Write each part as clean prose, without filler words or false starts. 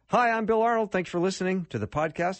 Hi, I'm Bill Arnold. Thanks for listening to the podcast.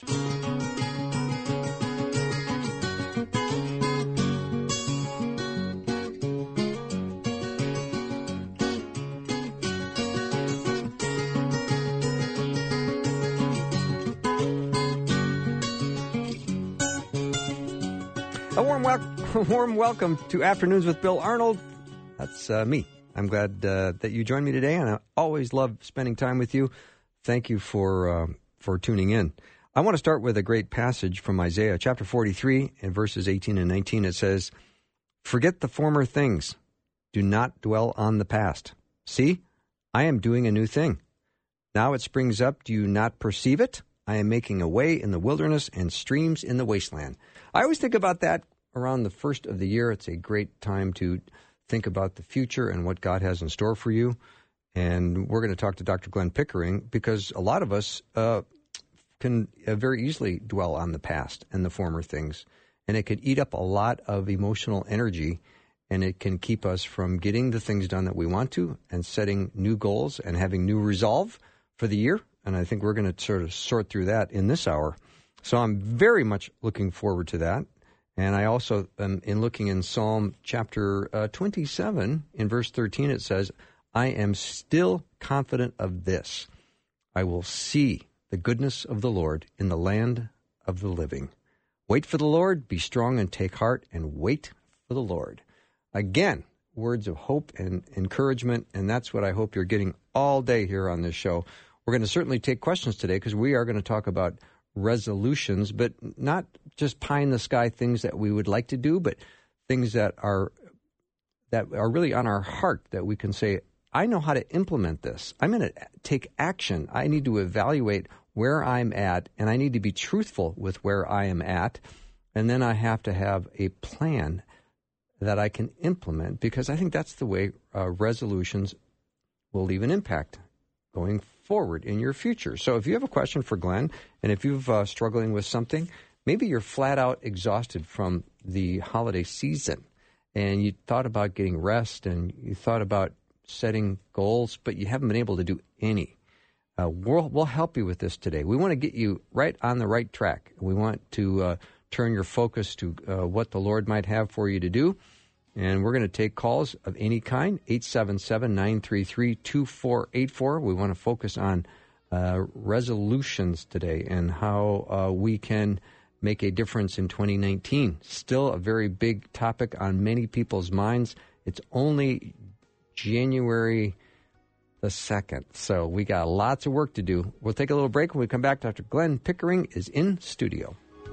A warm welcome to Afternoons with Bill Arnold. That's me. I'm glad that you joined me today, and I always love spending time with you. Thank you for tuning in. I want to start with a great passage from Isaiah chapter 43 and verses 18 and 19. It says, "Forget the former things. Do not dwell on the past. See, I am doing a new thing. Now it springs up. Do you not perceive it? I am making a way in the wilderness and streams in the wasteland." I always think about that around the first of the year. It's a great time to think about the future and what God has in store for you. And we're going to talk to Dr. Glenn Pickering because a lot of us can very easily dwell on the past and the former things. And it could eat up a lot of emotional energy, and it can keep us from getting the things done that we want to and setting new goals and having new resolve for the year. And I think we're going to sort of sort through that in this hour. So I'm very much looking forward to that. And I also am in looking in Psalm chapter 27, in verse 13, it says, "I am still confident of this. I will see the goodness of the Lord in the land of the living. Wait for the Lord, be strong and take heart, and wait for the Lord." Again, words of hope and encouragement, and that's what I hope you're getting all day here on this show. We're going to certainly take questions today because we are going to talk about resolutions, but not just pie-in-the-sky things that we would like to do, but things that are really on our heart that we can say, I know how to implement this. I'm going to take action. I need to evaluate where I'm at, and I need to be truthful with where I am at. And then I have to have a plan that I can implement, because I think that's the way resolutions will leave an impact going forward in your future. So if you have a question for Glenn, and if you've struggling with something, maybe you're flat out exhausted from the holiday season, and you thought about getting rest, and you thought about setting goals, but you haven't been able to do any. We'll help you with this today. We want to get you right on the right track. We want to turn your focus to what the Lord might have for you to do. And we're going to take calls of any kind, 877-933-2484. We want to focus on resolutions today and how we can make a difference in 2019. Still a very big topic on many people's minds. It's only January the 2nd, so we got lots of work to do. We'll take a little break. When we come back, Dr. Glenn Pickering is in studio.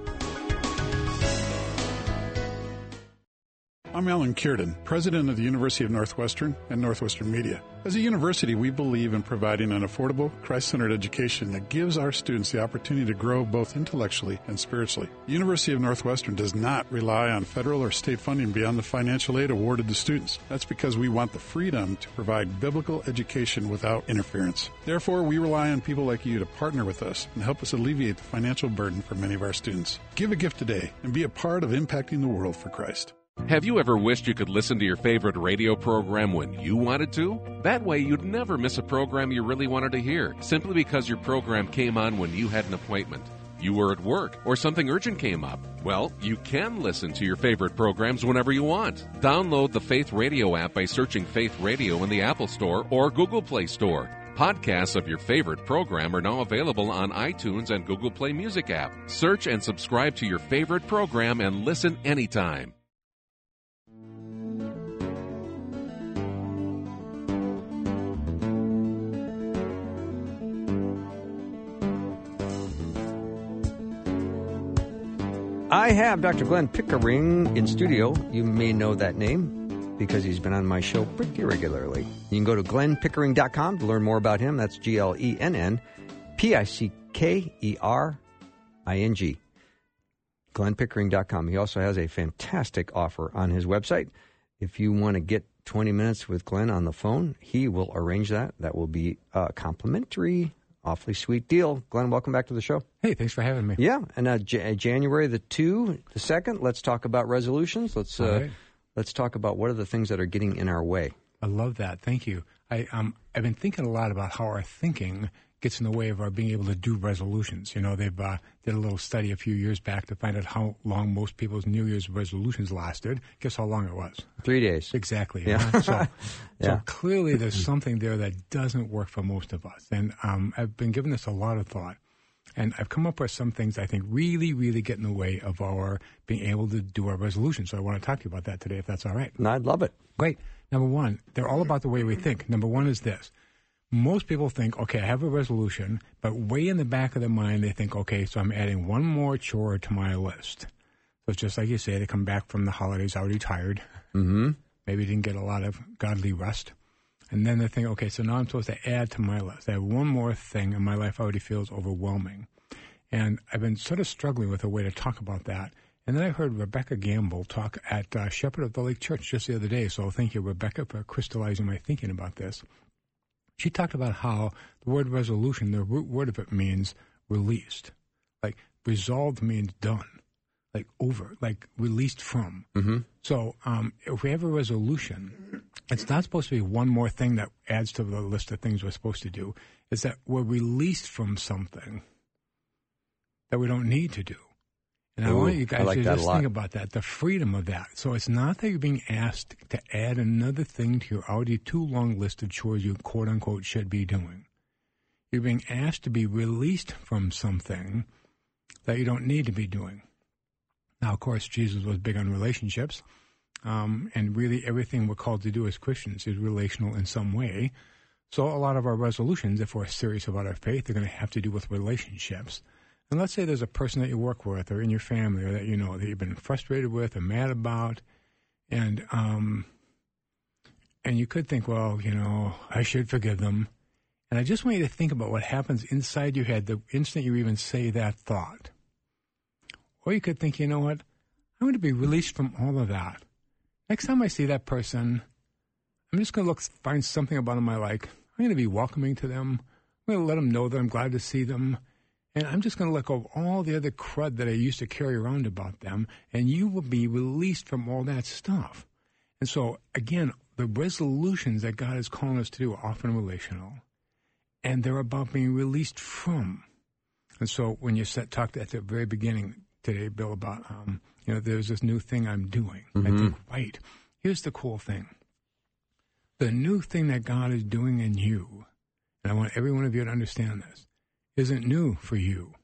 I'm Alan Kierden, president of the University of Northwestern and Northwestern Media. As a university, we believe in providing an affordable, Christ-centered education that gives our students the opportunity to grow both intellectually and spiritually. The University of Northwestern does not rely on federal or state funding beyond the financial aid awarded to students. That's because we want the freedom to provide biblical education without interference. Therefore, we rely on people like you to partner with us and help us alleviate the financial burden for many of our students. Give a gift today and be a part of impacting the world for Christ. Have you ever wished you could listen to your favorite radio program when you wanted to? That way you'd never miss a program you really wanted to hear, simply because your program came on when you had an appointment. You were at work, or something urgent came up. Well, you can listen to your favorite programs whenever you want. Download the Faith Radio app by searching Faith Radio in the Apple Store or Google Play Store. Podcasts of your favorite program are now available on iTunes and Google Play Music app. Search and subscribe to your favorite program and listen anytime. I have Dr. Glenn Pickering in studio. You may know that name because he's been on my show pretty regularly. You can go to glennpickering.com to learn more about him. That's GLENNPICKERING. glennpickering.com. He also has a fantastic offer on his website. If you want to get 20 minutes with Glenn on the phone, he will arrange that. That will be complimentary. Awfully sweet deal. Glenn, welcome back to the show. Hey, thanks for having me. Yeah, and January the 2nd, let's talk about resolutions. Let's talk about what are the things that are getting in our way. I love that. Thank you. I've been thinking a lot about how our thinking gets in the way of our being able to do resolutions. You know, they've did a little study a few years back to find out how long most people's New Year's resolutions lasted. Guess how long it was? 3 days. Exactly. Yeah. So clearly there's something there that doesn't work for most of us. And I've been giving this a lot of thought. And I've come up with some things I think really, really get in the way of our being able to do our resolutions. So I want to talk to you about that today, if that's all right. No, I'd love it. Great. Number one, they're all about the way we think. Number one is this. Most people think, okay, I have a resolution, but way in the back of their mind, they think, okay, so I'm adding one more chore to my list. So it's just like you say, they come back from the holidays already tired. Mm-hmm. Maybe didn't get a lot of godly rest. And then they think, okay, so now I'm supposed to add to my list. I have one more thing, and my life already feels overwhelming. And I've been sort of struggling with a way to talk about that. And then I heard Rebecca Gamble talk at Shepherd of the Lake Church just the other day. So thank you, Rebecca, for crystallizing my thinking about this. She talked about how the word resolution, the root word of it means released. Like resolved means done, like over, like released from. Mm-hmm. So if we have a resolution, it's not supposed to be one more thing that adds to the list of things we're supposed to do. It's that we're released from something that we don't need to do. And I want you guys to just think about that, the freedom of that. So it's not that you're being asked to add another thing to your already too long list of chores you quote-unquote should be doing. You're being asked to be released from something that you don't need to be doing. Now, of course, Jesus was big on relationships, and really everything we're called to do as Christians is relational in some way. So a lot of our resolutions, if we're serious about our faith, are going to have to do with relationships. And let's say there's a person that you work with or in your family or that you know that you've been frustrated with or mad about, and you could think, well, you know, I should forgive them. And I just want you to think about what happens inside your head the instant you even say that thought. Or you could think, you know what, I'm going to be released from all of that. Next time I see that person, I'm just going to find something about them I like. I'm going to be welcoming to them. I'm going to let them know that I'm glad to see them. And I'm just going to let go of all the other crud that I used to carry around about them, and you will be released from all that stuff. And so, again, the resolutions that God is calling us to do are often relational, and they're about being released from. And so when you talked at the very beginning today, Bill, about, there's this new thing I'm doing. Mm-hmm. I think, right, here's the cool thing. The new thing that God is doing in you, and I want every one of you to understand this, isn't new for you.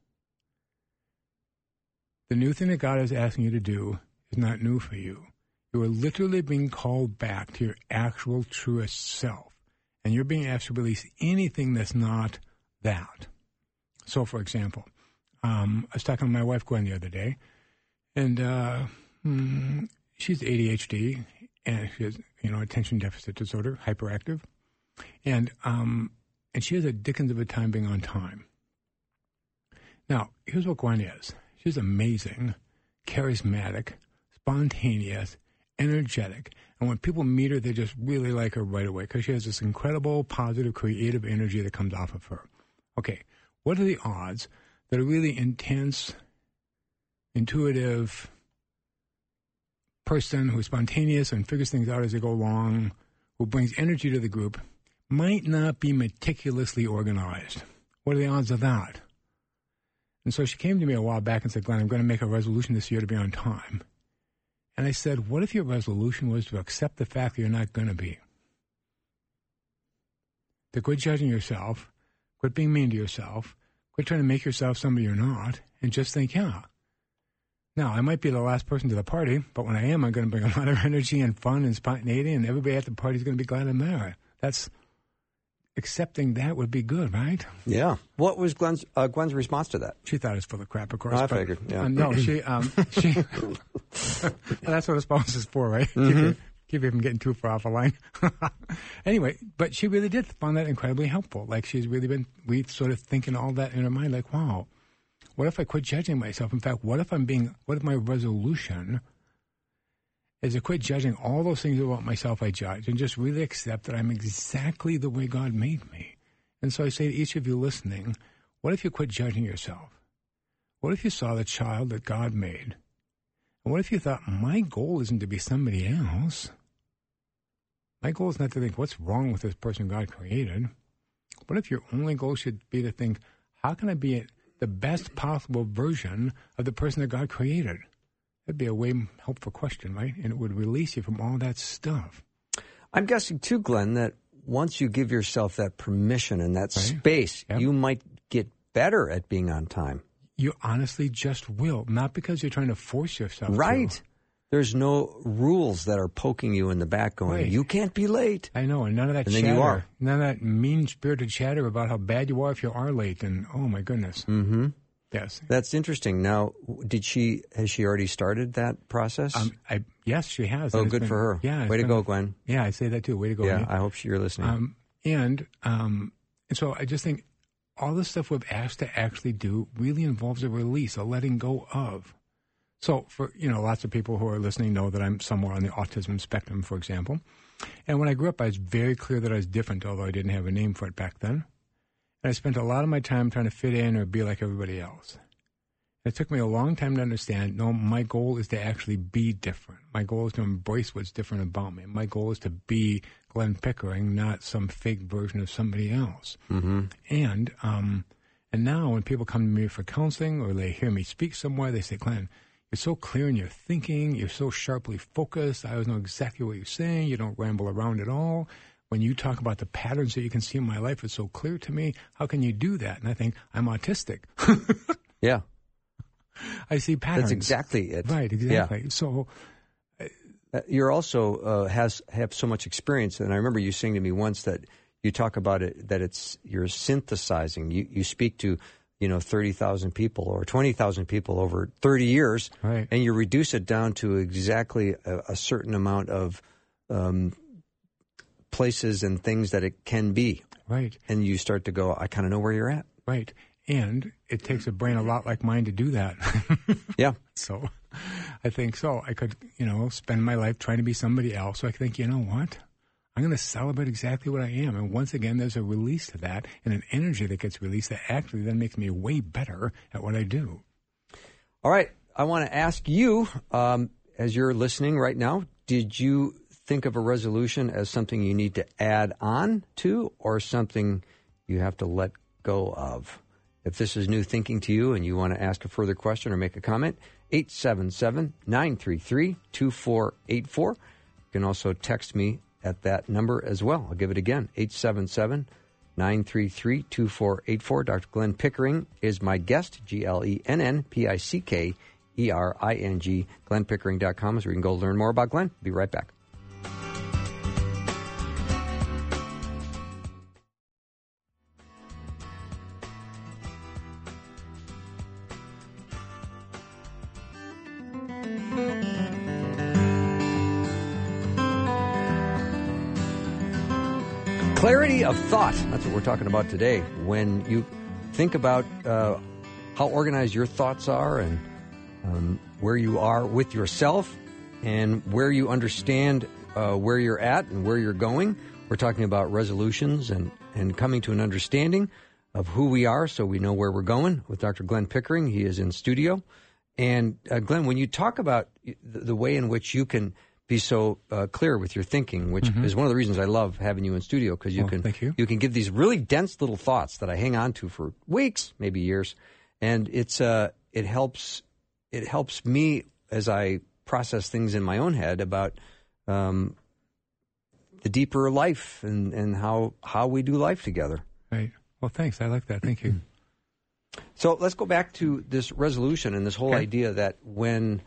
The new thing that God is asking you to do is not new for you. You are literally being called back to your actual truest self. And you're being asked to release anything that's not that. So, for example, I was talking to my wife, Gwen, the other day, and she's ADHD, and she has, attention deficit disorder, hyperactive. And she has a dickens of a time being on time. Now, here's what Gwen is. She's amazing, charismatic, spontaneous, energetic. And when people meet her, they just really like her right away because she has this incredible, positive, creative energy that comes off of her. Okay, what are the odds that a really intense, intuitive person who's spontaneous and figures things out as they go along, who brings energy to the group, might not be meticulously organized? What are the odds of that? And so she came to me a while back and said, Glenn, I'm going to make a resolution this year to be on time. And I said, what if your resolution was to accept the fact that you're not going to be? To quit judging yourself, quit being mean to yourself, quit trying to make yourself somebody you're not, and just think, yeah. Now, I might be the last person to the party, but when I am, I'm going to bring a lot of energy and fun and spontaneity, and everybody at the party is going to be glad I'm there. That's accepting that would be good, right? Yeah. What was Gwen's response to that? She thought it was full of crap, of course. I figured, yeah. No, she that's what a spouse is for, right? Mm-hmm. Keep you from getting too far off a line. Anyway, but she really did find that incredibly helpful. Like she's really we sort of thinking all that in her mind, like, wow, what if I quit judging myself? In fact, what if my resolution is to quit judging all those things about myself I judge and just really accept that I'm exactly the way God made me. And so I say to each of you listening, what if you quit judging yourself? What if you saw the child that God made? And what if you thought, my goal isn't to be somebody else? My goal is not to think, what's wrong with this person God created? What if your only goal should be to think, how can I be the best possible version of the person that God created? That'd be a way helpful question, right? And it would release you from all that stuff. I'm guessing, too, Glenn, that once you give yourself that permission and that space, you might get better at being on time. You honestly just will, not because you're trying to force yourself Right. to. There's no rules that are poking you in the back going, you can't be late. I know, and none of that and chatter. Then you are. None of that mean-spirited chatter about how bad you are if you are late, and oh my goodness. Mm-hmm. Yes. That's interesting. Now, has she already started that process? Yes, she has. Oh, good for her. Yeah. Way to go, Glenn. Yeah, I say that too. Way to go. Yeah, Nate. I hope you're listening. And so I just think all the stuff we've asked to actually do really involves a release, a letting go of. So for, lots of people who are listening know that I'm somewhere on the autism spectrum, for example. And when I grew up, I was very clear that I was different, although I didn't have a name for it back then. And I spent a lot of my time trying to fit in or be like everybody else. It took me a long time to understand, no, my goal is to actually be different. My goal is to embrace what's different about me. My goal is to be Glenn Pickering, not some fake version of somebody else. Mm-hmm. And now when people come to me for counseling or they hear me speak somewhere, they say, Glenn, you're so clear in your thinking. You're so sharply focused. I always know exactly what you're saying. You don't ramble around at all. When you talk about the patterns that you can see in my life, it's so clear to me. How can you do that? And I think, I'm autistic. Yeah. I see patterns. That's exactly it. Right, exactly. Yeah. So you're also have so much experience, and I remember you saying to me once that you talk about it, that you're synthesizing. You speak to 30,000 people or 20,000 people over 30 years, right. And you reduce it down to exactly a certain amount of places and things that it can be. Right. And you start to go, I kind of know where you're at. Right. And it takes a brain a lot like mine to do that. Yeah. So I think so. I could, spend my life trying to be somebody else. So I think, you know what? I'm going to celebrate exactly what I am. And once again, there's a release to that and an energy that gets released that actually then makes me way better at what I do. All right. I want to ask you, as you're listening right now, did you think of a resolution as something you need to add on to or something you have to let go of? If this is new thinking to you and you want to ask a further question or make a comment, 877-933-2484. You can also text me at that number as well. I'll give it again, 877-933-2484. Dr. Glenn Pickering is my guest, GLENNPICKERING, glennpickering.com is where you can go learn more about Glenn. Be right back. Clarity of thought. That's what we're talking about today. When you think about how organized your thoughts are and where you are with yourself and where you understand where you're at and where you're going, we're talking about resolutions and coming to an understanding of who we are so we know where we're going with Dr. Glenn Pickering. He is in studio. And Glenn, when you talk about the way in which you can be so clear with your thinking, which is one of the reasons I love having you in studio, because you can give these really dense little thoughts that I hang on to for weeks, maybe years, and it helps me as I process things in my own head about the deeper life and how we do life together. Right. Well, thanks. I like that. Thank you. So let's go back to this resolution and this whole idea that when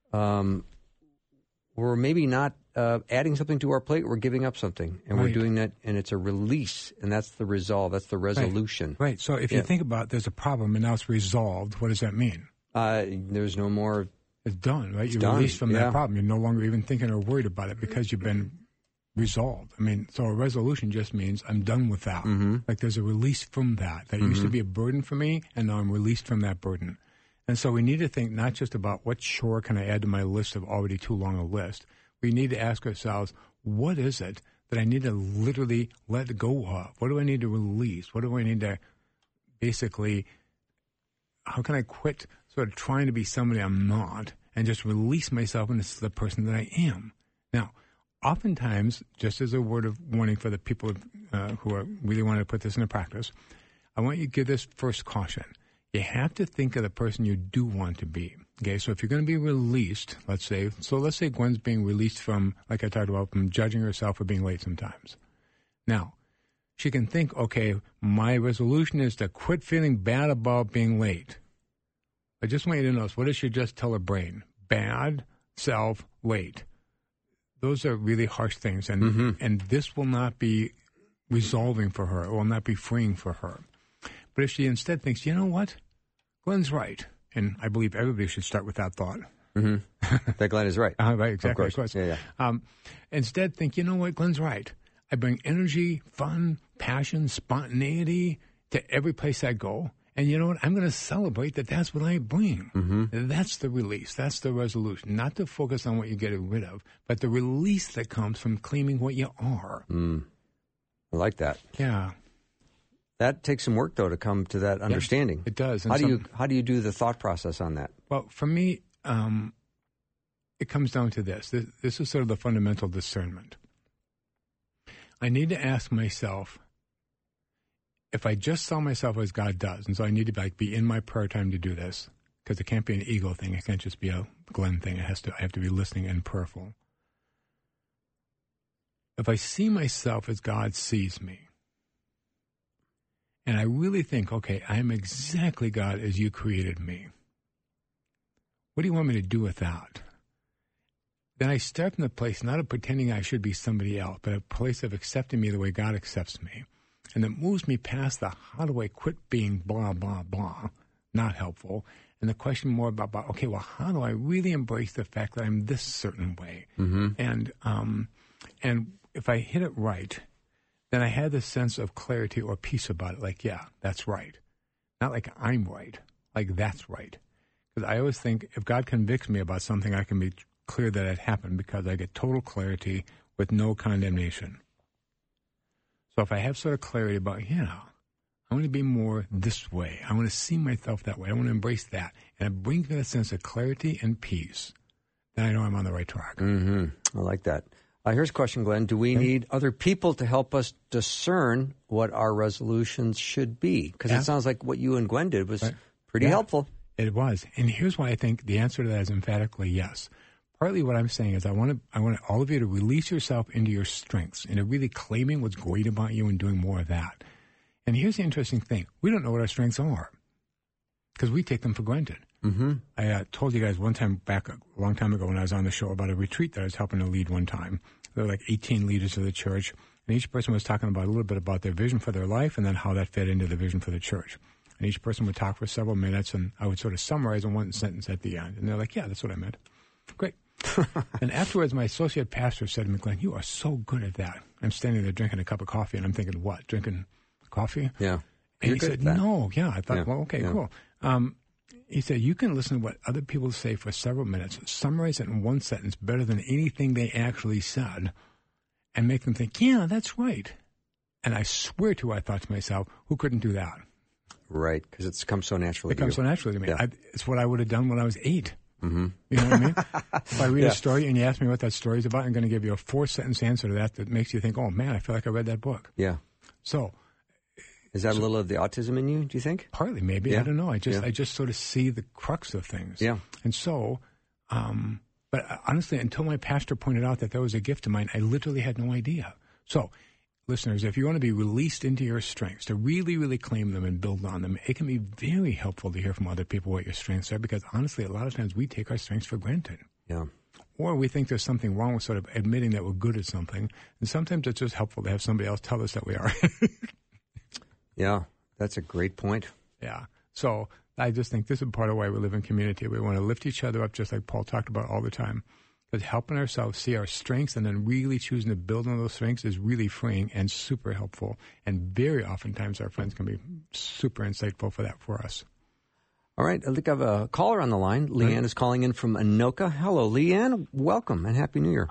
we're maybe not adding something to our plate, we're giving up something, and we're doing that, and it's a release, and that's the resolve, that's the resolution. Right. So if you think about there's a problem and now it's resolved, what does that mean? There's no more. It's done, right? You're done. released from that problem. You're no longer even thinking or worried about it because you've been resolved. I mean, so a resolution just means I'm done with that. Like there's a release from that. That used to be a burden for me, and now I'm released from that burden. And so we need to think not just about what chore can I add to my list of already too long a list. We need to ask ourselves, what is it that I need to literally let go of? What do I need to release? What do I need to basically, how can I quit sort of trying to be somebody I'm not and just release myself into the person that I am? Now, oftentimes, just as a word of warning for the people who are really wanting to put this into practice, I want you to give this first caution. You have to think of the person you do want to be. Okay, so if you're going to be released, let's say Gwen's being released from, like I talked about, from judging herself for being late sometimes. Now, she can think, okay, my resolution is to quit feeling bad about being late. I just want you to notice, what does she just tell her brain? Bad, self, late. Those are really harsh things, and this will not be resolving for her. It will not be freeing for her. But if she instead thinks, you know what? Glen's right. And I believe everybody should start with that thought. That Glenn is right. Right, exactly. Of course. Yeah. Instead, think, you know what? Glen's right. I bring energy, fun, passion, spontaneity to every place I go. And you know what? I'm going to celebrate that that's what I bring. That's the release. That's the resolution. Not to focus on what you're getting rid of, but the release that comes from claiming what you are. I like that. Yeah. That takes some work, though, to come to that understanding. Yeah, it does. And how do you do the thought process on that? Well, for me, it comes down to this. This is sort of the fundamental discernment. I need to ask myself, if I just saw myself as God does, and so I need to be in my prayer time to do this, because it can't be an ego thing. It can't just be a Glenn thing. I have to be listening and prayerful. If I see myself as God sees me, and I really think, okay, I am exactly God as you created me, what do you want me to do with that? Then I start from the place not of pretending I should be somebody else, but a place of accepting me the way God accepts me. And that moves me past the how do I quit being blah, blah, blah, not helpful, and the question more about okay, well, how do I really embrace the fact that I'm this certain way? And if I hit it right, then I had this sense of clarity or peace about it, like, yeah, that's right. Not like I'm right, like that's right. Because I always think if God convicts me about something, I can be clear that it happened because I get total clarity with no condemnation. So if I have sort of clarity about, I want to be more this way. I want to see myself that way. I want to embrace that. And it brings me a sense of clarity and peace. Then I know I'm on the right track. I like that. Here's a question, Glenn. Do we need other people to help us discern what our resolutions should be? Because it sounds like what you and Gwen did was pretty helpful. It was. And here's why I think the answer to that is emphatically yes. Partly what I'm saying is I want all of you to release yourself into your strengths, into really claiming what's great about you and doing more of that. And here's the interesting thing. We don't know what our strengths are because we take them for granted. I told you guys one time back a long time ago when I was on the show about a retreat that I was helping to lead one time. There were like 18 leaders of the church, and each person was talking about a little bit about their vision for their life and then how that fed into the vision for the church. And each person would talk for several minutes, and I would sort of summarize in one sentence at the end. And they're like, yeah, that's what I meant. Great. And afterwards, my associate pastor said to me, Glenn, you are so good at that. I'm standing there drinking a cup of coffee, and I'm thinking, what, drinking coffee? Yeah. And he said, no, I thought, well, okay, cool. He said, you can listen to what other people say for several minutes, summarize it in one sentence better than anything they actually said, and make them think, yeah, that's right. And I swear to you, I thought to myself, who couldn't do that? Right, because it's come so naturally to you. It comes so naturally to me. Yeah. It's what I would have done when I was 8. You know what I mean? If I read a story and you ask me what that story is about, I'm going to give you a 4-sentence answer to that makes you think, oh, man, I feel like I read that book. Yeah. So... Is that a little of the autism in you, do you think? Partly, maybe. Yeah. I don't know. I just sort of see the crux of things. Yeah. And so, but honestly, until my pastor pointed out that was a gift of mine, I literally had no idea. So, listeners, if you want to be released into your strengths, to really, really claim them and build on them, it can be very helpful to hear from other people what your strengths are, because honestly, a lot of times we take our strengths for granted. Yeah. Or we think there's something wrong with sort of admitting that we're good at something. And sometimes it's just helpful to have somebody else tell us that we are. Yeah, that's a great point. Yeah. So I just think this is part of why we live in community. We want to lift each other up, just like Paul talked about all the time. But helping ourselves see our strengths and then really choosing to build on those strengths is really freeing and super helpful. And very oftentimes our friends can be super insightful for us. All right. I think I have a caller on the line. Leanne is calling in from Anoka. Hello, Leanne. Welcome and Happy New Year.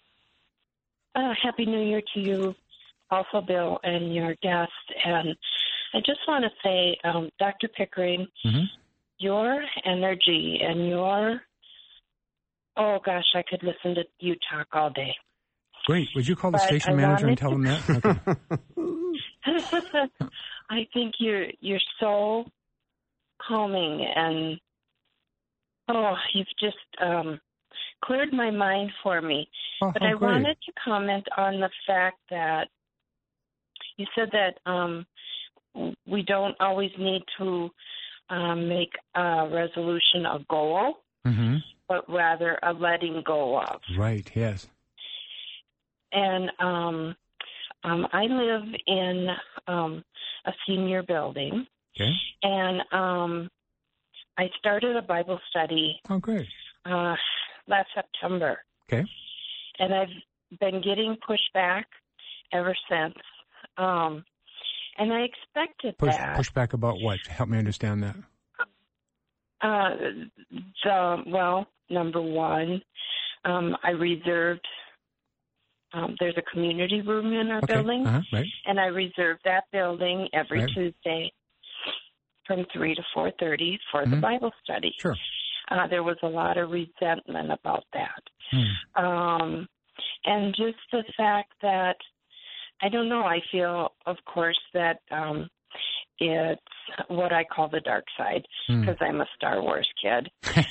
Happy New Year to you also, Bill, and your guest. And I just want to say, Dr. Pickering, your energy and your, oh gosh, I could listen to you talk all day. Great. Would you call the station manager and tell him that? Okay. I think you're so calming, and you've just cleared my mind for me. But I wanted to comment on the fact that you said that we don't always need to make a resolution a goal, but rather a letting go of. Right, yes. And I live in a senior building. Okay. And I started a Bible study last September. Okay. And I've been getting pushback ever since. And I expected that. Pushback about what? Help me understand that. Number one, I reserved, there's a community room in our building, right. And I reserved that building every Tuesday from 3 to 4:30 for the Bible study. Sure. There was a lot of resentment about that. And just the fact that, I don't know, I feel, of course, that it's what I call the dark side, because I'm a Star Wars kid.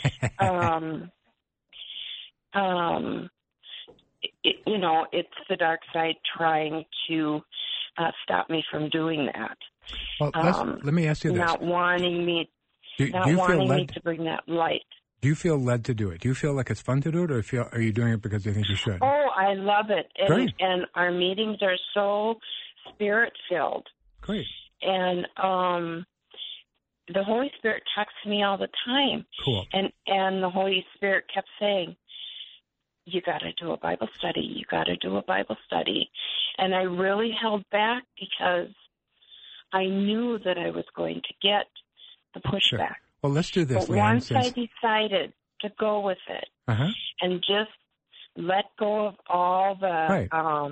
It's the dark side trying to stop me from doing that. Well, let me ask you this. Not wanting me to bring that light. Do you feel led to do it? Do you feel like it's fun to do it, or are you doing it because you think you should? Oh, I love it. Great. And our meetings are so spirit-filled. Great. And the Holy Spirit talks to me all the time. Cool. And the Holy Spirit kept saying, you got to do a Bible study. You got to do a Bible study. And I really held back because I knew that I was going to get the pushback. Sure. Well, let's do this, but Leanne. Once I decided to go with it and just let go of all the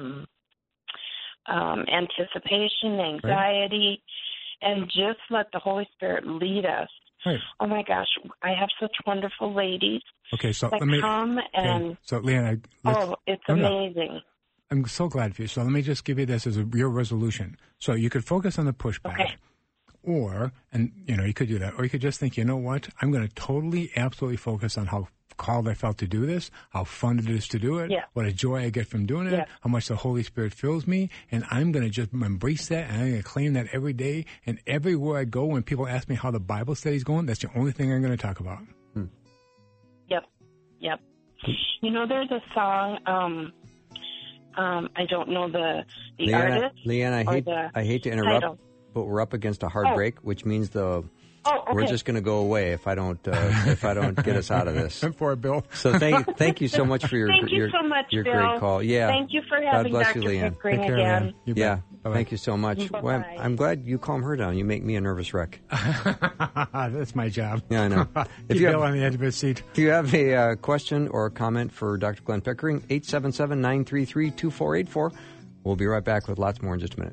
anticipation, anxiety, and just let the Holy Spirit lead us. Right. Oh, my gosh. I have such wonderful ladies so that come and... So, Leanne, it's amazing. I'm so glad for you. So let me just give you this as your resolution. So you could focus on the pushback. Okay. Or, you could do that. Or you could just think, you know what? I'm going to totally, absolutely focus on how called I felt to do this, how fun it is to do it, what a joy I get from doing it, how much the Holy Spirit fills me, and I'm going to just embrace that, and I'm going to claim that every day. And everywhere I go, when people ask me how the Bible study's going, that's the only thing I'm going to talk about. Yep. There's a song, I don't know the artist. Leanne, I hate to interrupt, but we're up against a hard break, which means we're just going to go away if I don't get us out of this. For Bill. So thank you so much for your Bill. Great call. Yeah. Thank you for having Dr. Pickering again. Yeah. Thank you so much. Well, I'm glad you calm her down. You make me a nervous wreck. That's my job. Yeah, I know. If you Bill on the edge of his seat. If you have a question or a comment for Dr. Glenn Pickering, 877-933-2484. We'll be right back with lots more in just a minute.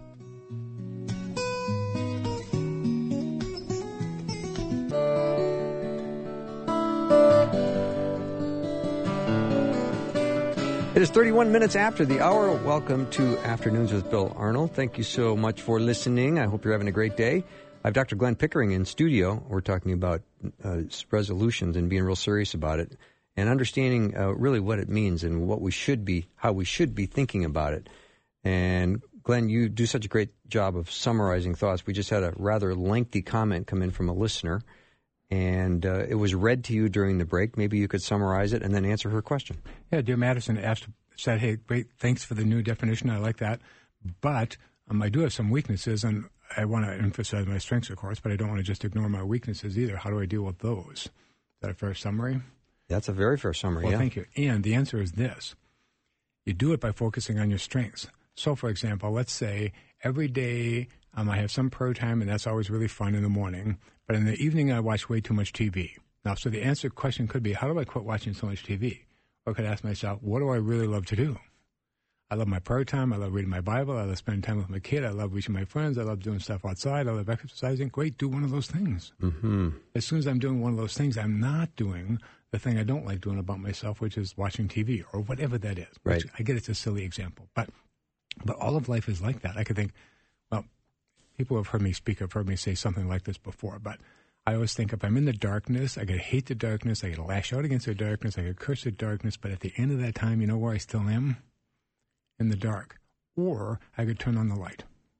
It is 31 minutes after the hour. Welcome to Afternoons with Bill Arnold. Thank you so much for listening. I hope you're having a great day. I have Dr. Glenn Pickering in studio. We're talking about resolutions and being real serious about it and understanding really what it means and how we should be thinking about it. And Glenn, you do such a great job of summarizing thoughts. We just had a rather lengthy comment come in from a listener, and it was read to you during the break. Maybe you could summarize it and then answer her question. Yeah, dear Madison said, hey, great, thanks for the new definition. I like that. But I do have some weaknesses, and I want to emphasize my strengths, of course, but I don't want to just ignore my weaknesses either. How do I deal with those? Is that a fair summary? That's a very fair summary, Well, thank you. And the answer is this. You do it by focusing on your strengths. So, for example, let's say every day I have some prayer time, and that's always really fun in the morning. But in the evening, I watch way too much TV. Now, so the question could be, how do I quit watching so much TV? Or I could ask myself, what do I really love to do? I love my prayer time. I love reading my Bible. I love spending time with my kid. I love reaching my friends. I love doing stuff outside. I love exercising. Great, do one of those things. Mm-hmm. As soon as I'm doing one of those things, I'm not doing the thing I don't like doing about myself, which is watching TV or whatever that is. Right. I get it's a silly example, but all of life is like that. I could think, well, people have heard me speak, have heard me say something like this before, but I always think if I'm in the darkness, I could hate the darkness, I could lash out against the darkness, I could curse the darkness, but at the end of that time, you know where I still am? In the dark. Or I could turn on the light.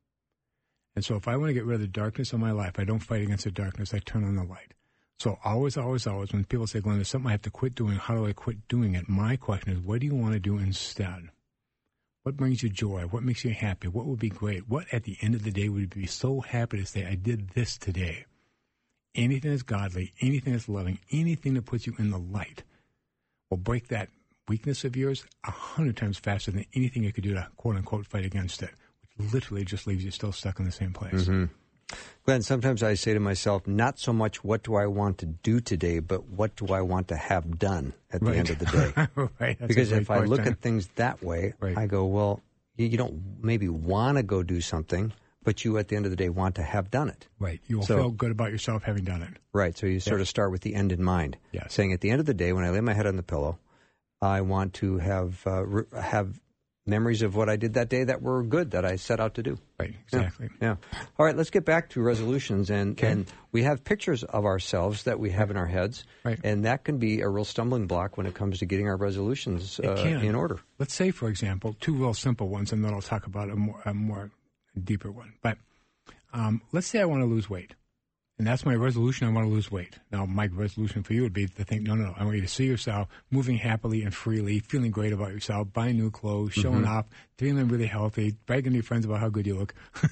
And so if I want to get rid of the darkness of my life, I don't fight against the darkness, I turn on the light. So always, always, always, when people say, Glenn, there's something I have to quit doing, how do I quit doing it? My question is, what do you want to do instead? What brings you joy? What makes you happy? What would be great? What at the end of the day would you be so happy to say, I did this today? Anything that's godly, anything that's loving, anything that puts you in the light will break that weakness of yours 100 times faster than anything you could do to, quote-unquote, fight against it, which literally just leaves you still stuck in the same place. Mm-hmm. Glenn, sometimes I say to myself, not so much what do I want to do today, but what do I want to have done at the end of the day? Right. Because if I look at things that way, I go, well, you don't maybe want to go do something, but you, at the end of the day, want to have done it. Right. You will feel good about yourself having done it. Right. So you sort of start with the end in mind. Yes. Saying at the end of the day, when I lay my head on the pillow, I want to have memories of what I did that day that were good, that I set out to do. Right. Exactly. Yeah. All right. Let's get back to resolutions. And we have pictures of ourselves that we have in our heads. Right. And that can be a real stumbling block when it comes to getting our resolutions in order. Let's say, for example, two real simple ones, and then I'll talk about a more deeper one. But let's say I want to lose weight, and that's my resolution. I want to lose weight. Now, my resolution for you would be to think, no. I want you to see yourself moving happily and freely, feeling great about yourself, buying new clothes, showing off, feeling really healthy, bragging to your friends about how good you look.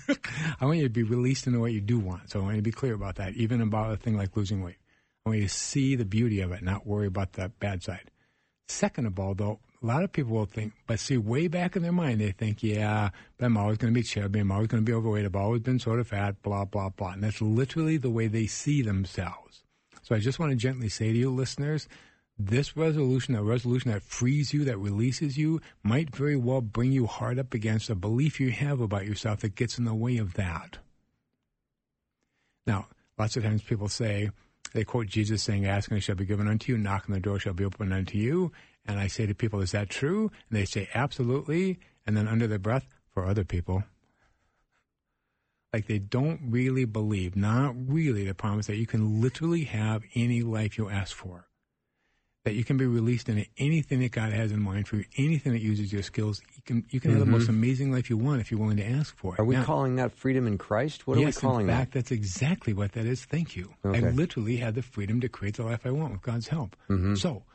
I want you to be released into what you do want. So I want you to be clear about that, even about a thing like losing weight. I want you to see the beauty of it, not worry about the bad side. Second of all, though, a lot of people will think, but see, way back in their mind, they think, yeah, but I'm always going to be chubby, I'm always going to be overweight, I've always been sort of fat, blah, blah, blah. And that's literally the way they see themselves. So I just want to gently say to you, listeners, this resolution, a resolution that frees you, that releases you, might very well bring you hard up against a belief you have about yourself that gets in the way of that. Now, lots of times people say, they quote Jesus saying, ask and it shall be given unto you, knock and the door shall be opened unto you. And I say to people, is that true? And they say, absolutely. And then under their breath, for other people. Like they don't really believe, not really, the promise that you can literally have any life you ask for. That you can be released into anything that God has in mind for you, anything that uses your skills. You can have the most amazing life you want if you're willing to ask for it. Are we calling that freedom in Christ? What are we calling that? Yes, in fact, that's exactly what that is. Thank you. Okay. I literally had the freedom to create the life I want with God's help. So,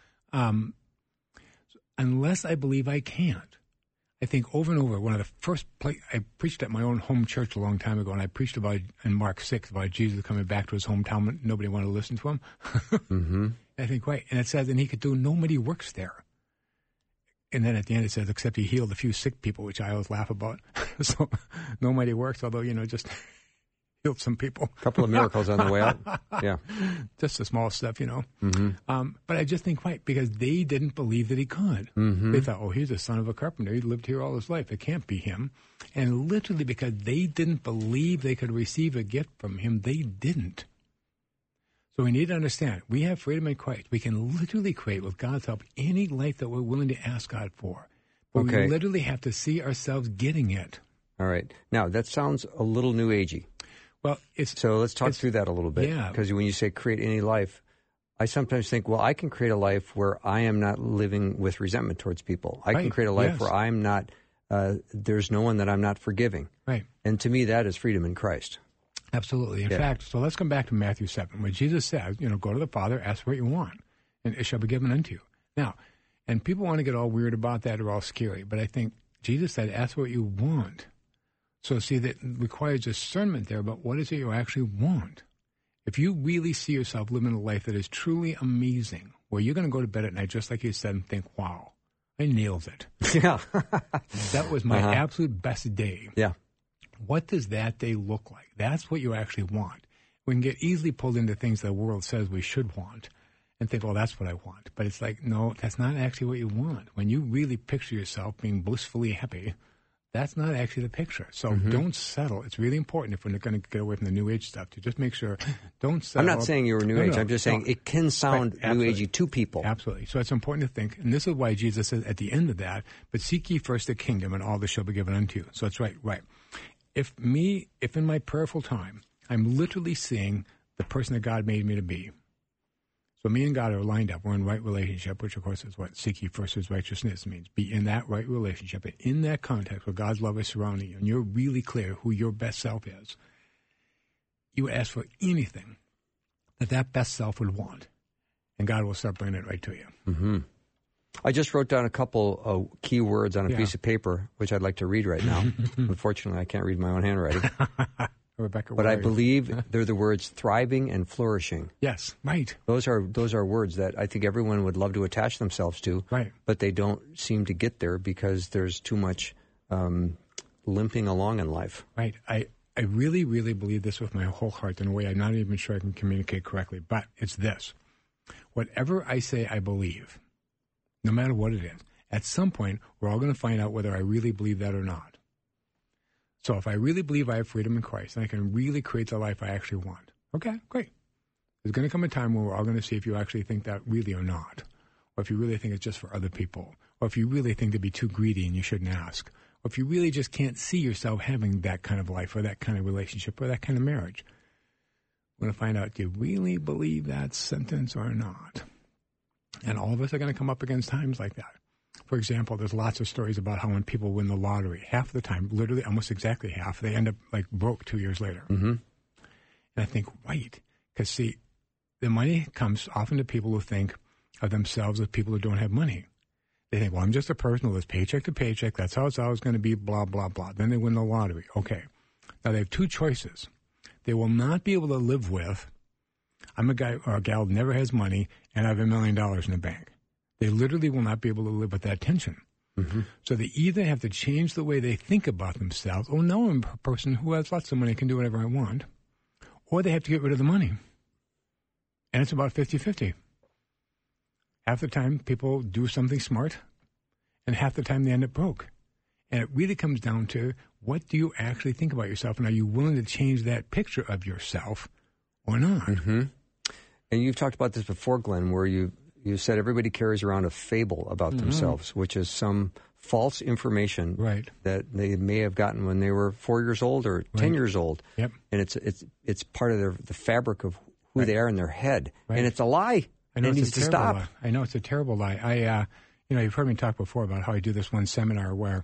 unless I believe I can't, I think over and over, one of the first I preached at my own home church a long time ago, and I preached about in Mark 6 about Jesus coming back to his hometown, but nobody wanted to listen to him. I think, right. And it says, and he could do no mighty works there. And then at the end it says, except he healed a few sick people, which I always laugh about. So no mighty works, although, just healed some people. A couple of miracles on the way out. Yeah. Just a small stuff, But I just think, right, because they didn't believe that he could. They thought, oh, he's the son of a carpenter. He lived here all his life. It can't be him. And literally because they didn't believe they could receive a gift from him, they didn't. So we need to understand, we have freedom in Christ. We can literally create, with God's help, any life that we're willing to ask God for. But we literally have to see ourselves getting it. All right. Now, that sounds a little New Agey. Well, so let's talk through that a little bit. Yeah. Because when you say create any life, I sometimes think, well, I can create a life where I am not living with resentment towards people. I can create a life where I'm not, there's no one that I'm not forgiving. Right. And to me, that is freedom in Christ. Absolutely. In fact, so let's come back to Matthew 7, where Jesus says, go to the Father, ask what you want, and it shall be given unto you. Now, and people want to get all weird about that or all scary, but I think Jesus said, ask what you want. So see, that requires discernment there about what is it you actually want. If you really see yourself living a life that is truly amazing, where you're going to go to bed at night, just like you said, and think, wow, I nailed it. Yeah. That was my absolute best day. Yeah. What does that day look like? That's what you actually want. We can get easily pulled into things the world says we should want and think, oh, that's what I want. But it's like, no, that's not actually what you want. When you really picture yourself being blissfully happy, That's not actually the picture. So don't settle. It's really important if we're going to get away from the New Age stuff to just make sure, don't settle. I'm not saying you're New Age. I'm just saying it can sound New Agey to people. Absolutely. So it's important to think, and this is why Jesus says at the end of that, but seek ye first the kingdom, and all this shall be given unto you. So it's right. If in my prayerful time, I'm literally seeing the person that God made me to be. So me and God are lined up. We're in right relationship, which, of course, is what seek ye first his righteousness means. Be in that right relationship. And in that context where God's love is surrounding you, and you're really clear who your best self is, you ask for anything that best self would want, and God will start bringing it right to you. Mm-hmm. I just wrote down a couple of key words on a piece of paper, which I'd like to read right now. Unfortunately, I can't read my own handwriting. Rebecca, but I believe they're the words thriving and flourishing. Yes, right. Those are words that I think everyone would love to attach themselves to, right. But they don't seem to get there because there's too much limping along in life. Right. I really, really believe this with my whole heart in a way I'm not even sure I can communicate correctly, but it's this. Whatever I say I believe, no matter what it is, at some point we're all going to find out whether I really believe that or not. So if I really believe I have freedom in Christ and I can really create the life I actually want, okay, great. There's going to come a time when we're all going to see if you actually think that really or not, or if you really think it's just for other people, or if you really think to be too greedy and you shouldn't ask, or if you really just can't see yourself having that kind of life or that kind of relationship or that kind of marriage. We're going to find out, do you really believe that sentence or not? And all of us are going to come up against times like that. For example, there's lots of stories about how when people win the lottery, half the time, literally almost exactly half, they end up like broke 2 years later. Mm-hmm. And I think, right, because see, the money comes often to people who think of themselves as people who don't have money. They think, well, I'm just a person who lives paycheck to paycheck. That's how it's always going to be, blah, blah, blah. Then they win the lottery. Okay. Now they have two choices. They will not be able to live with, I'm a guy or a gal who never has money and I have $1 million in the bank. They literally will not be able to live with that tension. Mm-hmm. So they either have to change the way they think about themselves, oh, no, I'm a person who has lots of money, can do whatever I want, or they have to get rid of the money. And it's about 50-50. Half the time, people do something smart, and half the time they end up broke. And it really comes down to, what do you actually think about yourself, and are you willing to change that picture of yourself or not? Mm-hmm. And you've talked about this before, Glenn, where you said everybody carries around a fable about themselves, which is some false information that they may have gotten when they were 4 years old or 10 years old. Yep. And it's part of the fabric of who they are in their head. And it's a lie. I know, it needs to stop. Lie. I know it's a terrible lie. You've heard me talk before about how I do this one seminar where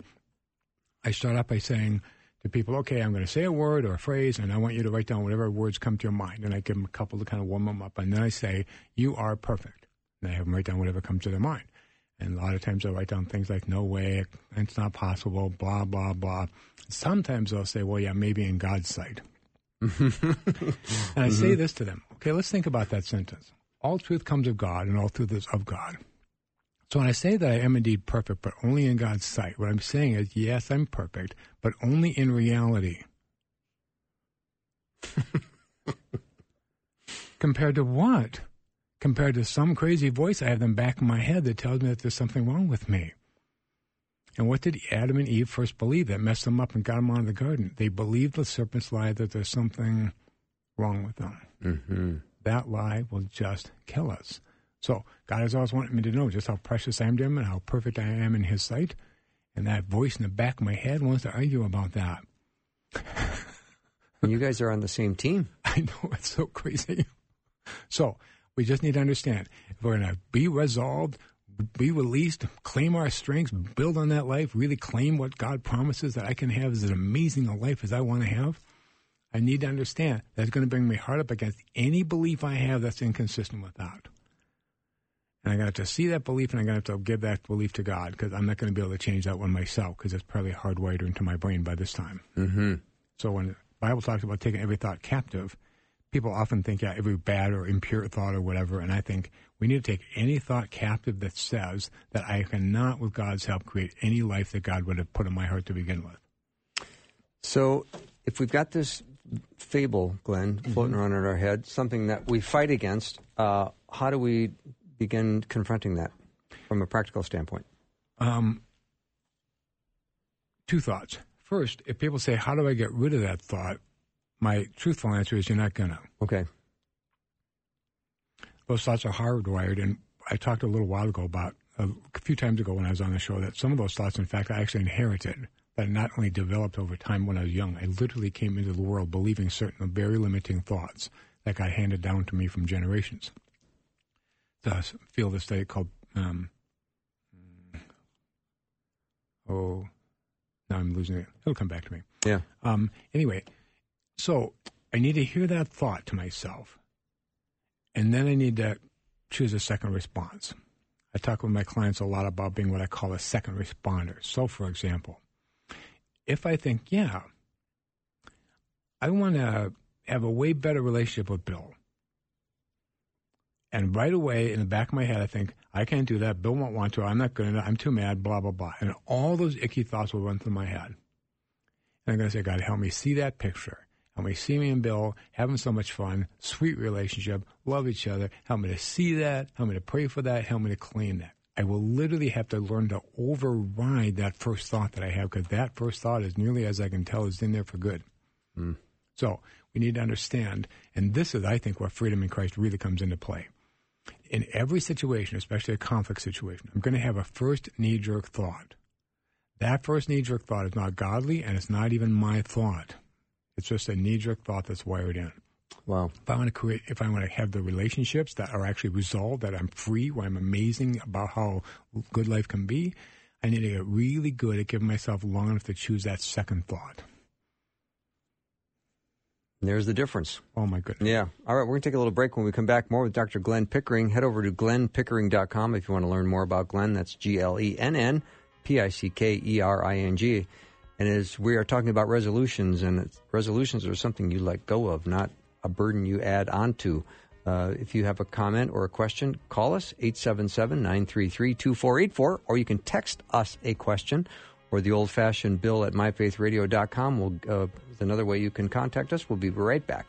I start out by saying to people, okay, I'm going to say a word or a phrase, and I want you to write down whatever words come to your mind. And I give them a couple to kind of warm them up. And then I say, you are perfect. And I have them write down whatever comes to their mind. And a lot of times they'll write down things like, no way, it's not possible, blah, blah, blah. Sometimes they'll say, well, yeah, maybe in God's sight. And I say this to them, okay, let's think about that sentence. All truth comes of God, and all truth is of God. So when I say that I am indeed perfect, but only in God's sight, what I'm saying is, yes, I'm perfect, but only in reality. Compared to what? Compared to some crazy voice I have in the back of my head that tells me that there's something wrong with me. And what did Adam and Eve first believe that messed them up and got them out of the garden? They believed the serpent's lie that there's something wrong with them. Mm-hmm. That lie will just kill us. So God has always wanted me to know just how precious I am to him and how perfect I am in his sight. And that voice in the back of my head wants to argue about that. And you guys are on the same team. I know, it's so crazy. So we just need to understand, if we're going to be resolved, be released, claim our strengths, build on that life, really claim what God promises that I can have as amazing a life as I want to have, I need to understand that's going to bring me hard up against any belief I have that's inconsistent with that. And I'm going to have to see that belief, and I'm going to have to give that belief to God, because I'm not going to be able to change that one myself, because it's probably hardwired into my brain by this time. Mm-hmm. So when the Bible talks about taking every thought captive, people often think, yeah, every bad or impure thought or whatever, and I think we need to take any thought captive that says that I cannot, with God's help, create any life that God would have put in my heart to begin with. So if we've got this fable, Glenn, floating around in our head, something that we fight against, how do we begin confronting that from a practical standpoint? two thoughts. First, if people say, how do I get rid of that thought? My truthful answer is you're not going to. Okay. Those thoughts are hardwired, and I talked a little while ago about, a few times ago when I was on the show, that some of those thoughts, in fact, I actually inherited, that not only developed over time when I was young. I literally came into the world believing certain very limiting thoughts that got handed down to me from generations. The field of study called, now I'm losing it. It'll come back to me. Yeah. Anyway, so I need to hear that thought to myself, and then I need to choose a second response. I talk with my clients a lot about being what I call a second responder. So, for example, if I think, yeah, I want to have a way better relationship with Bill, and right away in the back of my head I think, I can't do that, Bill won't want to, I'm not good enough, I'm too mad, blah, blah, blah. And all those icky thoughts will run through my head. And I'm going to say, God, help me see that picture. Help me see me and Bill having so much fun, sweet relationship, love each other. Help me to see that. Help me to pray for that. Help me to claim that. I will literally have to learn to override that first thought that I have, because that first thought, as nearly as I can tell, is in there for good. Mm. So we need to understand, and this is, I think, where freedom in Christ really comes into play. In every situation, especially a conflict situation, I'm going to have a first knee-jerk thought. That first knee-jerk thought is not godly, and it's not even my thought. It's just a knee-jerk thought that's wired in. Wow. If I want to have the relationships that are actually resolved, that I'm free, where I'm amazing about how good life can be, I need to get really good at giving myself long enough to choose that second thought. There's the difference. Oh, my goodness. Yeah. All right, we're going to take a little break. When we come back, more with Dr. Glenn Pickering. Head over to glennpickering.com if you want to learn more about Glenn. That's GLENNPICKERING. And as we are talking about resolutions, and resolutions are something you let go of, not a burden you add onto. If you have a comment or a question, call us, 877-933-2484, or you can text us a question, or the old-fashioned Bill at myfaithradio.com. Is another way you can contact us. We'll be right back.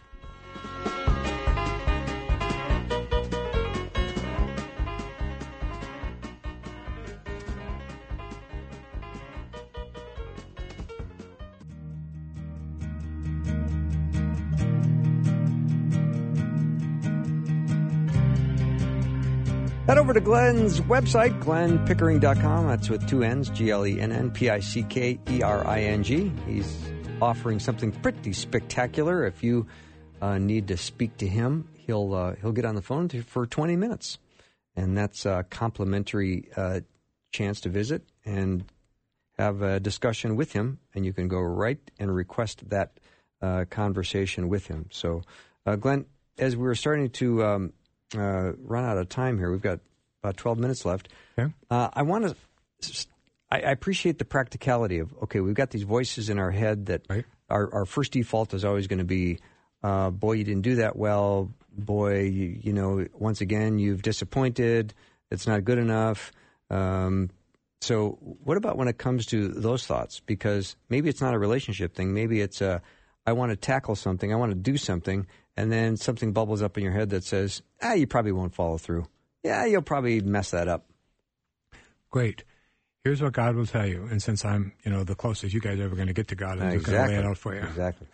Head over to Glenn's website, glennpickering.com. That's with two N's, GLENNPICKERING. He's offering something pretty spectacular. If you need to speak to him, he'll get on the phone for 20 minutes. And that's a complimentary chance to visit and have a discussion with him. And you can go right and request that conversation with him. So, Glenn, as we're starting to run out of time here. We've got about 12 minutes left. Okay. I appreciate the practicality of, okay, we've got these voices in our head that right. Our first default is always going to be, boy, you didn't do that well. Boy, you know, once again, you've disappointed. It's not good enough. So what about when it comes to those thoughts? Because maybe it's not a relationship thing. Maybe it's I want to tackle something. I want to do something. And then something bubbles up in your head that says, you probably won't follow through. Yeah, you'll probably mess that up. Great. Here's what God will tell you. And since I'm, the closest you guys are ever going to get to God, I'm just going to lay it out for you. Exactly.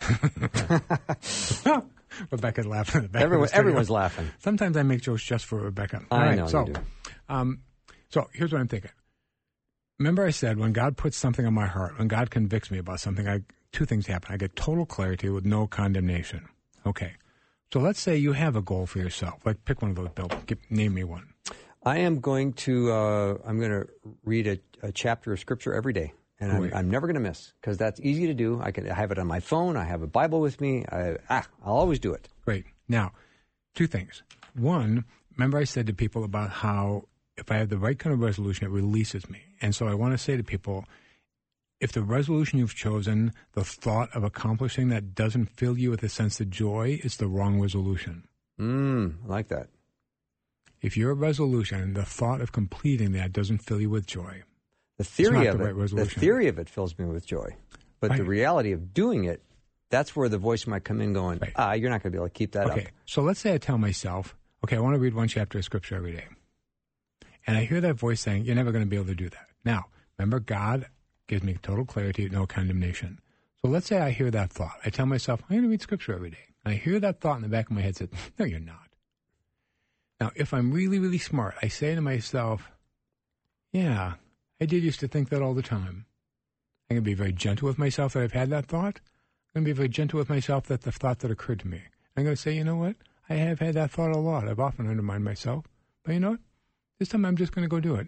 Rebecca's laughing in the back. Everyone's laughing. Sometimes I make jokes just for Rebecca. I know you do. So here's what I'm thinking. Remember I said when God puts something on my heart, when God convicts me about something, two things happen. I get total clarity with no condemnation. Okay. So let's say you have a goal for yourself. Like, pick one of those, Bill. Name me one. I am going to read a chapter of Scripture every day, and I'm never going to miss, because that's easy to do. I have it on my phone. I have a Bible with me. I'll always do it. Great. Now, two things. One, remember I said to people about how if I have the right kind of resolution, it releases me. And so I want to say to people, if the resolution you've chosen, the thought of accomplishing that doesn't fill you with a sense of joy, it's the wrong resolution. I like that. If your resolution, the thought of completing that doesn't fill you with joy, the theory of it fills me with joy. But right. The reality of doing it, that's where the voice might come in going, right. You're not going to be able to keep that up. So let's say I tell myself, I want to read one chapter of Scripture every day. And I hear that voice saying, you're never going to be able to do that. Now, remember, God gives me total clarity, no condemnation. So let's say I hear that thought. I tell myself, I'm going to read Scripture every day. And I hear that thought in the back of my head says, no, you're not. Now, if I'm really, really smart, I say to myself, yeah, I did used to think that all the time. I'm going to be very gentle with myself that I've had that thought. I'm going to be very gentle with myself that the thought that occurred to me. I'm going to say, you know what? I have had that thought a lot. I've often undermined myself. But you know what? This time I'm just going to go do it.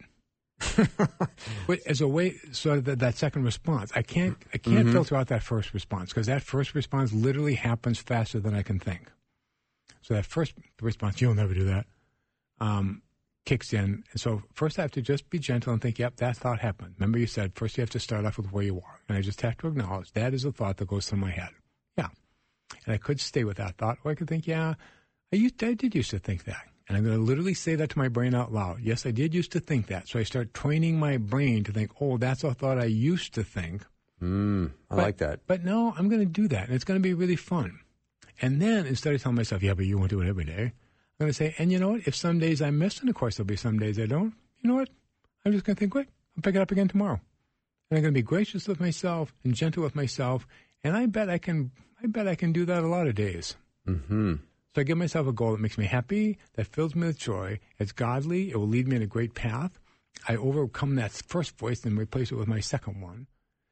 As a way, so that second response, I can't filter out that first response, because that first response literally happens faster than I can think. So that first response, you'll never do that, kicks in. And so first I have to just be gentle and think, yep, that thought happened. Remember you said first you have to start off with where you are. And I just have to acknowledge that is a thought that goes through my head. Yeah. And I could stay with that thought, or I could think, yeah, I did used to think that. And I'm going to literally say that to my brain out loud. Yes, I did used to think that. So I start training my brain to think, oh, that's a thought I used to think. I like that. But no, I'm going to do that. And it's going to be really fun. And then instead of telling myself, yeah, but you won't do it every day, I'm going to say, and you know what? If some days I miss, and of course there'll be some days I don't, you know what? I'm just going to think, great, I'll pick it up again tomorrow. And I'm going to be gracious with myself and gentle with myself. And I bet I can do that a lot of days. Mm-hmm. So I give myself a goal that makes me happy, that fills me with joy. It's godly. It will lead me in a great path. I overcome that first voice and replace it with my second one.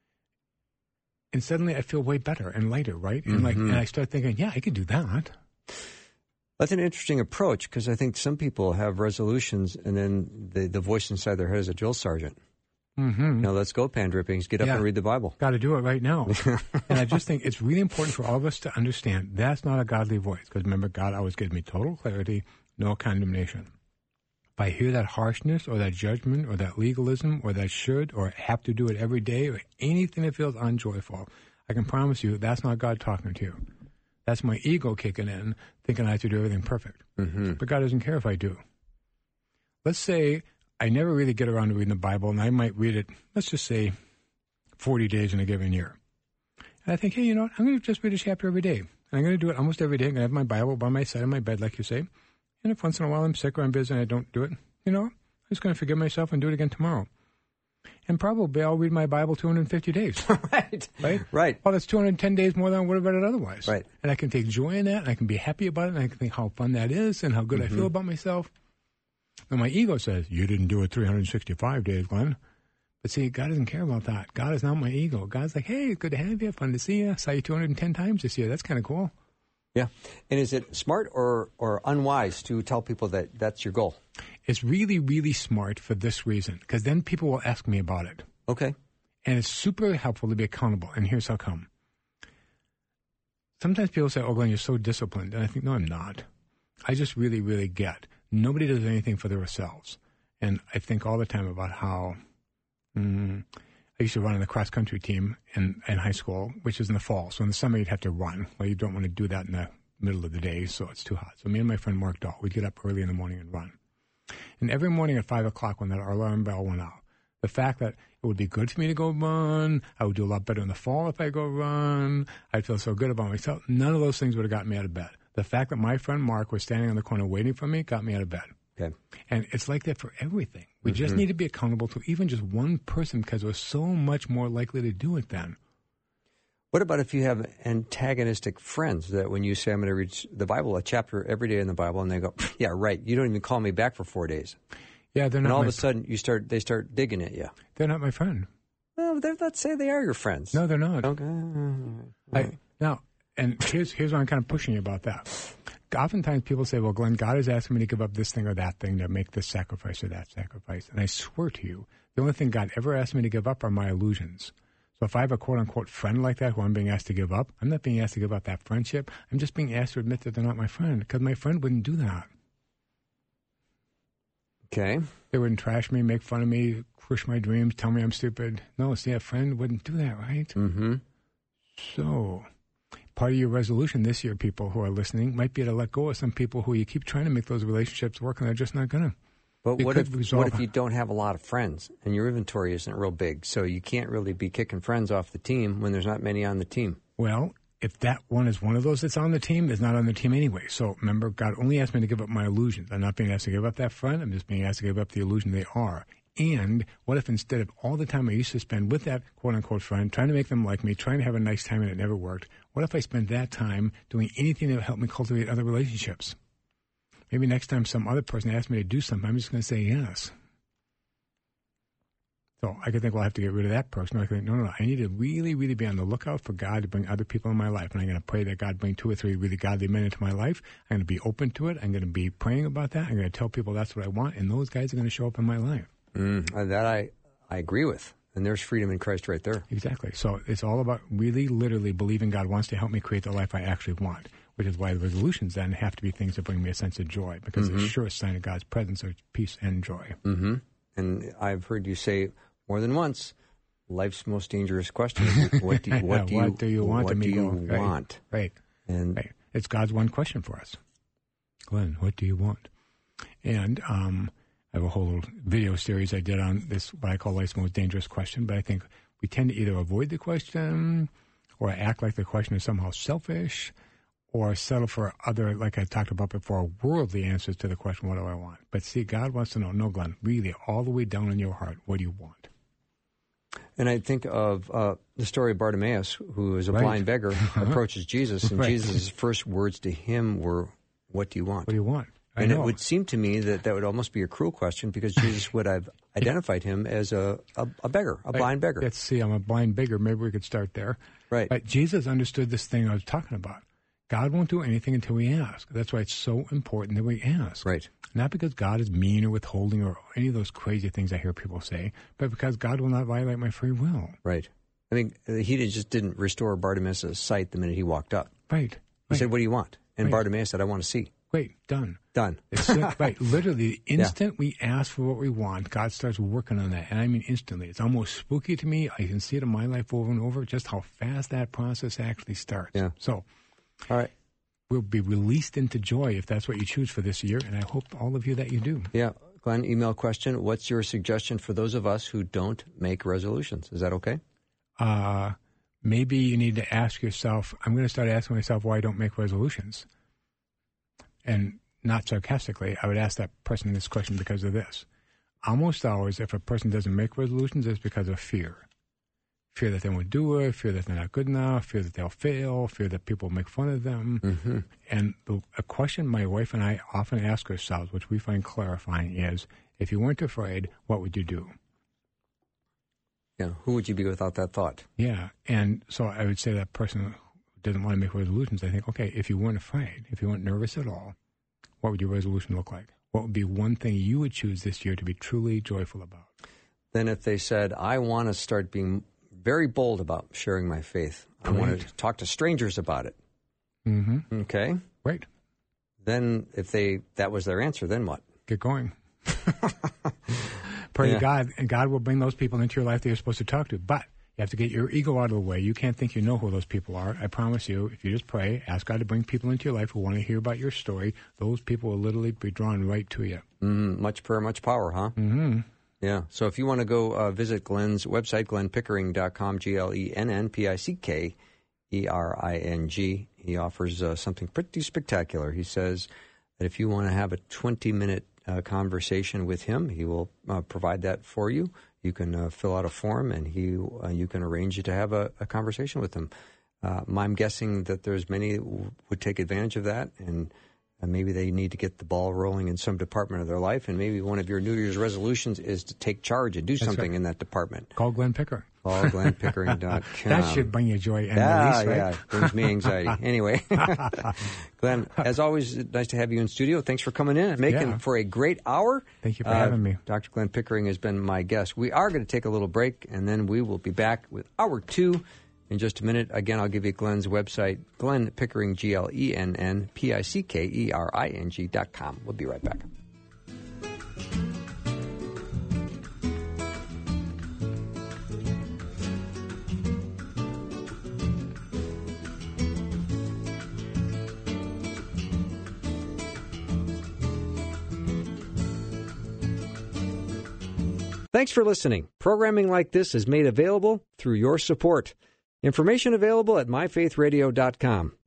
And suddenly I feel way better and lighter, right? And and I start thinking, yeah, I can do that. That's an interesting approach, because I think some people have resolutions and then the voice inside their head is a drill sergeant. Mm-hmm. Now let's go, pan drippings. Get up and read the Bible. Got to do it right now. And I just think it's really important for all of us to understand that's not a godly voice. Because remember, God always gives me total clarity, no condemnation. If I hear that harshness or that judgment or that legalism or that should or have to do it every day or anything that feels unjoyful, I can promise you that's not God talking to you. That's my ego kicking in, thinking I have to do everything perfect. Mm-hmm. But God doesn't care if I do. Let's say I never really get around to reading the Bible, and I might read it, let's just say, 40 days in a given year. And I think, hey, you know what? I'm going to just read a chapter every day. And I'm going to do it almost every day. I'm going to have my Bible by my side of my bed, like you say. And if once in a while I'm sick or I'm busy and I don't do it, you know, I'm just going to forgive myself and do it again tomorrow. And probably I'll read my Bible 250 days. Right. Well, that's 210 days more than I would have read it otherwise. Right. And I can take joy in that, and I can be happy about it, and I can think how fun that is and how good I feel about myself. And my ego says, you didn't do it 365 days, Glenn. But see, God doesn't care about that. God is not my ego. God's like, hey, good to have you. Fun to see you. Saw you 210 times this year. That's kind of cool. Yeah. And is it smart or unwise to tell people that that's your goal? It's really, really smart for this reason, because then people will ask me about it. Okay. And it's super helpful to be accountable. And here's how come. Sometimes people say, oh, Glenn, you're so disciplined. And I think, no, I'm not. I just really, really get. Nobody does anything for themselves. And I think all the time about how I used to run on the cross-country team in high school, which is in the fall. So in the summer, you'd have to run. Well, you don't want to do that in the middle of the day, so it's too hot. So me and my friend Mark Dahl, we'd get up early in the morning and run. And every morning at 5 o'clock when that alarm bell went out, the fact that it would be good for me to go run, I would do a lot better in the fall if I go run, I'd feel so good about myself, none of those things would have gotten me out of bed. The fact that my friend Mark was standing on the corner waiting for me got me out of bed. Okay. And it's like that for everything. We just need to be accountable to even just one person, because we're so much more likely to do it then. What about if you have antagonistic friends that when you say, I'm going to read the Bible, a chapter every day in the Bible, and they go, yeah, right, you don't even call me back for 4 days. Yeah, they're not. And all of a sudden, they start digging at you. They're not my friend. Well, let's say they are your friends. No, they're not. Okay. And here's what I'm kind of pushing you about that. Oftentimes people say, well, Glenn, God is asking me to give up this thing or that thing to make this sacrifice or that sacrifice. And I swear to you, the only thing God ever asked me to give up are my illusions. So if I have a quote-unquote friend like that who I'm being asked to give up, I'm not being asked to give up that friendship. I'm just being asked to admit that they're not my friend, because my friend wouldn't do that. Okay. They wouldn't trash me, make fun of me, crush my dreams, tell me I'm stupid. No, see, a friend wouldn't do that, right? Mm-hmm. So part of your resolution this year, people who are listening, might be to let go of some people who you keep trying to make those relationships work, and they're just not going to. But what if you don't have a lot of friends and your inventory isn't real big, so you can't really be kicking friends off the team when there's not many on the team? Well, if that one is one of those that's on the team, it's not on the team anyway. So remember, God only asked me to give up my illusions. I'm not being asked to give up that friend. I'm just being asked to give up the illusion they are. And what if instead of all the time I used to spend with that quote-unquote friend, trying to make them like me, trying to have a nice time and it never worked, what if I spent that time doing anything that would help me cultivate other relationships? Maybe next time some other person asks me to do something, I'm just going to say yes. So I could think, well, I have to get rid of that person. Or I could think, no, I need to really, really be on the lookout for God to bring other people in my life. And I'm going to pray that God bring 2 or 3 really godly men into my life. I'm going to be open to it. I'm going to be praying about that. I'm going to tell people that's what I want. And those guys are going to show up in my life. That I agree with. And there's freedom in Christ right there. Exactly. So it's all about really, literally believing God wants to help me create the life I actually want, which is why the resolutions then have to be things that bring me a sense of joy, because the surest sign of God's presence are peace and joy. Mm-hmm. And I've heard you say more than once, life's most dangerous question is, what do you want? Right. It's God's one question for us. Glenn, what do you want? And I have a whole video series I did on this, what I call life's most dangerous question, but I think we tend to either avoid the question or act like the question is somehow selfish or settle for other, like I talked about before, worldly answers to the question, what do I want? But see, God wants to know, no, Glenn, really, all the way down in your heart, what do you want? And I think of the story of Bartimaeus, who is a blind beggar, approaches Jesus, and Jesus' first words to him were, what do you want? What do you want? And it would seem to me that would almost be a cruel question, because Jesus would have identified him as a beggar, a blind beggar. Let's see, I'm a blind beggar. Maybe we could start there. Right. But Jesus understood this thing I was talking about. God won't do anything until we ask. That's why it's so important that we ask. Right. Not because God is mean or withholding or any of those crazy things I hear people say, but because God will not violate my free will. Right. I mean, he just didn't restore Bartimaeus' sight the minute he walked up. Right. He said, what do you want? And Bartimaeus said, I want to see. Great, done. It's, right, literally, the instant we ask for what we want, God starts working on that. And I mean instantly. It's almost spooky to me. I can see it in my life over and over, just how fast that process actually starts. Yeah. So, all right. We'll be released into joy if that's what you choose for this year, and I hope all of you that you do. Yeah. Glenn, email question. What's your suggestion for those of us who don't make resolutions? Is that okay? Maybe you need to ask yourself, I'm going to start asking myself why I don't make resolutions. And not sarcastically, I would ask that person this question because of this. Almost always, if a person doesn't make resolutions, it's because of fear. Fear that they won't do it, fear that they're not good enough, fear that they'll fail, fear that people make fun of them. Mm-hmm. And a question my wife and I often ask ourselves, which we find clarifying, is, if you weren't afraid, what would you do? Yeah, who would you be without that thought? Yeah, and so I would say that person who doesn't want to make resolutions, I think, okay, if you weren't afraid, if you weren't nervous at all, what would your resolution look like? What would be one thing you would choose this year to be truly joyful about? Then if they said, I want to start being very bold about sharing my faith. I want to talk to strangers about it. Mm-hmm. Okay. Right. Then if that was their answer, then what? Get going. Pray to God, and God will bring those people into your life that you're supposed to talk to. But you have to get your ego out of the way. You can't think you know who those people are. I promise you, if you just pray, ask God to bring people into your life who want to hear about your story, those people will literally be drawn right to you. Much prayer, much power, huh? Mm-hmm. Yeah. So if you want to go visit Glenn's website, glennpickering.com, GLENNPICKERING, he offers something pretty spectacular. He says that if you want to have a 20-minute conversation with him, he will provide that for you. You can fill out a form, and you can arrange to have a conversation with him. I'm guessing that there's many who would take advantage of that, and maybe they need to get the ball rolling in some department of their life, and maybe one of your New Year's resolutions is to take charge and do something in that department. Call Glenn Pickering. Call glennpickering.com. That should bring you joy and release, right? Yeah, brings me anxiety. Anyway, Glenn, as always, nice to have you in studio. Thanks for coming in and making for a great hour. Thank you for having me. Dr. Glenn Pickering has been my guest. We are going to take a little break, and then we will be back with hour 2 in just a minute. Again, I'll give you Glenn's website, Glenn Pickering, GLENNPICKERING.com. We'll be right back. Thanks for listening. Programming like this is made available through your support. Information available at myfaithradio.com.